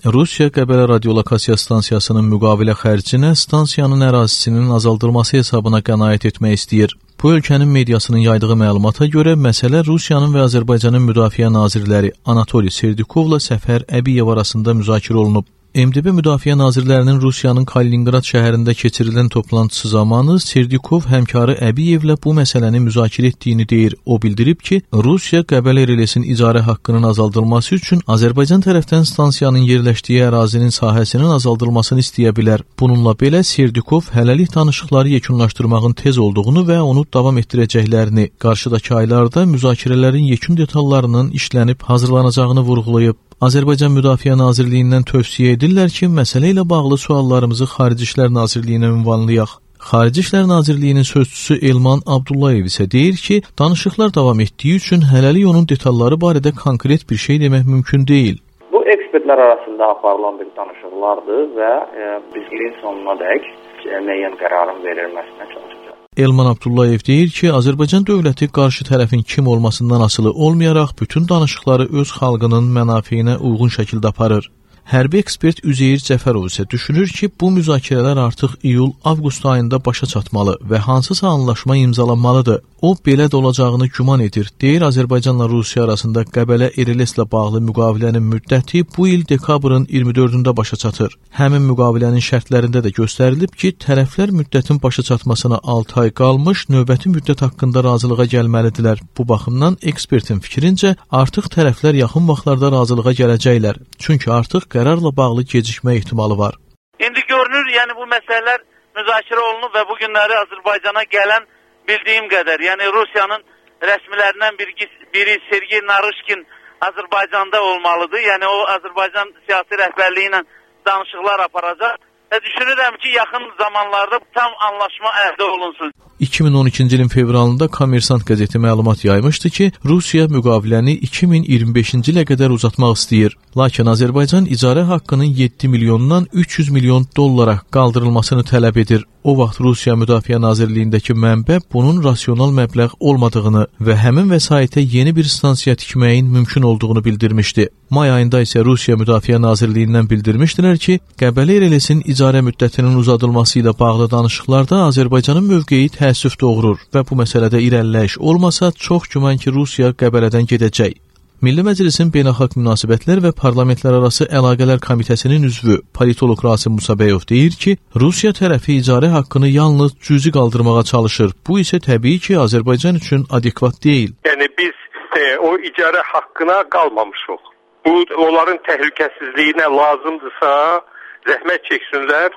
Rusiya Qəbələ radiolokasiya stansiyasının müqavilə xərcinə stansiyanın ərazisinin azaldılması hesabına qənaət etmək istəyir. Bu ölkənin mediasının yaydığı məlumata görə məsələ Rusiyanın və Azərbaycanın müdafiə nazirləri Anatoliy Serdikovla Səfər Əbiyev arasında müzakirə olunub. MDB Müdafiə Nazirlərinin Rusiyanın Kaliningrad şəhərində keçirilən toplantısı zamanı Serdikov həmkarı Əbiyevlə bu məsələni müzakirə etdiyini deyir. O bildirib ki, Rusiya Qəbələ relesin icarə haqqının azaldılması üçün Azərbaycan tərəfdən stansiyanın yerləşdiyi ərazinin sahəsinin azaldılmasını istəyə bilər. Bununla belə Serdikov hələlik danışıqları yekunlaşdırmağın tez olduğunu və onu davam etdirəcəklərini, qarşıdakı aylarda müzakirələrin yekun detallarının işlənib hazırlanacağını vurğulayıb. Azərbaycan Müdafiə Nazirliyindən tövsiyə edirlər ki, məsələ ilə bağlı suallarımızı Xarici İşlər Nazirliyinə ünvanlayaq. Xarici İşlər Nazirliyinin sözçüsü Elman Abdullayev isə deyir ki, danışıqlar davam etdiyi üçün hələlik onun detalları barədə konkret bir şey demək mümkün deyil. Bu ekspertlər arasında aparılan bir danışıqlardır və biz ilin sonuna dək müəyyən qərarın verilməsinə çalışacağıq. Elman Abdullayev deyir ki, Azərbaycan dövləti qarşı tərəfin kim olmasından asılı olmayaraq bütün danışıqları öz xalqının mənafeyinə uyğun şəkildə aparır. Hərbi ekspert Üzeyir Cəfərov isə düşünür ki, bu müzakirələr artıq iyul-avqust ayında başa çatmalı və hansısa anlaşma imzalanmalıdır. O, belə də olacağını güman edir. Deyir, Azərbaycanla Rusiya arasında Qəbələ RLS-lə bağlı müqavilənin müddəti bu il dekabrın 24-də başa çatır. Həmin müqavilənin şərtlərində də göstərilib ki, tərəflər müddətin başa çatmasına 6 ay qalmış, növbəti müddət haqqında razılığa gəlməlidirlər. Bu baxımdan ekspertin fikrincə, artıq tərəflər yaxın vaxtlarda razılığa gələcəklər. Çünki artıq qərarla bağlı gecikmə ehtimalı var. İndi görünür, yəni bu məsələlər müzakirə olunub və bu günləri Azərbaycana gələn bildiyim qədər, yəni Rusiyanın rəsmilərindən biri Sergey Narışkin Azərbaycanda olmalıdır. Yəni o Azərbaycan siyasi rəhbərliyi ilə danışıqlar aparacaq və düşünürəm ki, yaxın zamanlarda tam anlaşma əldə olunsun. 2012-ci ilin fevralında Kommersant qəzeti məlumat yaymışdı ki, Rusiya müqaviləni 2025-ci ilə qədər uzatmaq istəyir. Lakin Azərbaycan icarə haqqının 7 milyondan 300 milyon dollara qaldırılmasını tələb edir. O vaxt Rusiya Müdafiə Nazirliyindəki mənbə bunun rasional məbləğ olmadığını və həmin vəsaitə yeni bir stansiya tikməyin mümkün olduğunu bildirmişdi. May ayında isə Rusiya Müdafiə Nazirliyindən bildirmişdilər ki, Qəbələ RLS-in icarə müddətinin uzadılması ilə bağlı danışıqlarda Azərbaycanın mövqeyi təəssüf doğurur və bu məsələdə irəliləyiş olmasa çox güman ki, Rusiya Qəbələdən gedəcək. Milli Məclisin Beynəlxalq Münasibətlər və Parlamentlərarası Əlaqələr Komitəsinin üzvü politoloq Rasim Musabəyov deyir ki, Rusiya tərəfi icarə haqqını yalnız cüzi qaldırmağa çalışır. Bu isə təbii ki, Azərbaycan üçün adekvat deyil. Yəni biz o icarə haqqına qalmamışıq. Bu onların təhlükəsizliyinə lazımdırsa zəhmət çəksinlər,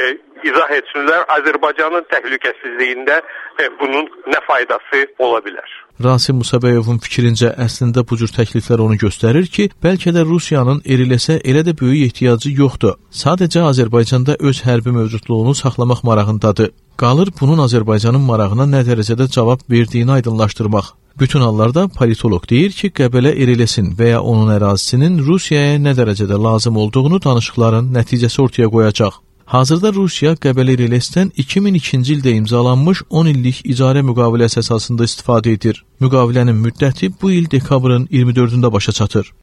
izah etsinlər. Azərbaycanın təhlükəsizliyində bunun nə faydası ola bilər? Rasim Musabəyovun fikrincə əslində bu cür təkliflər onu göstərir ki, bəlkə də Rusiyanın RLS-ə elə də böyük ehtiyacı yoxdur. Sadəcə Azərbaycanda öz hərbi mövcudluğunu saxlamaq marağındadır. Qalır bunun Azərbaycanın marağına nə dərəcədə cavab verdiyini aydınlaşdırmaq. Bütün hallarda politoloq deyir ki, Qəbələ RLS-in və ya onun ərazisinin Rusiyaya nə dərəcədə lazım olduğunu danışıqların nəticəsi ortaya qoyacaq. Hazırda Rusiya Qəbələ RLS-dən 2002-ci ildə imzalanmış 10 illik icarə müqaviləsi əsasında istifadə edir. Müqavilənin müddəti bu il dekabrın 24-də başa çatır.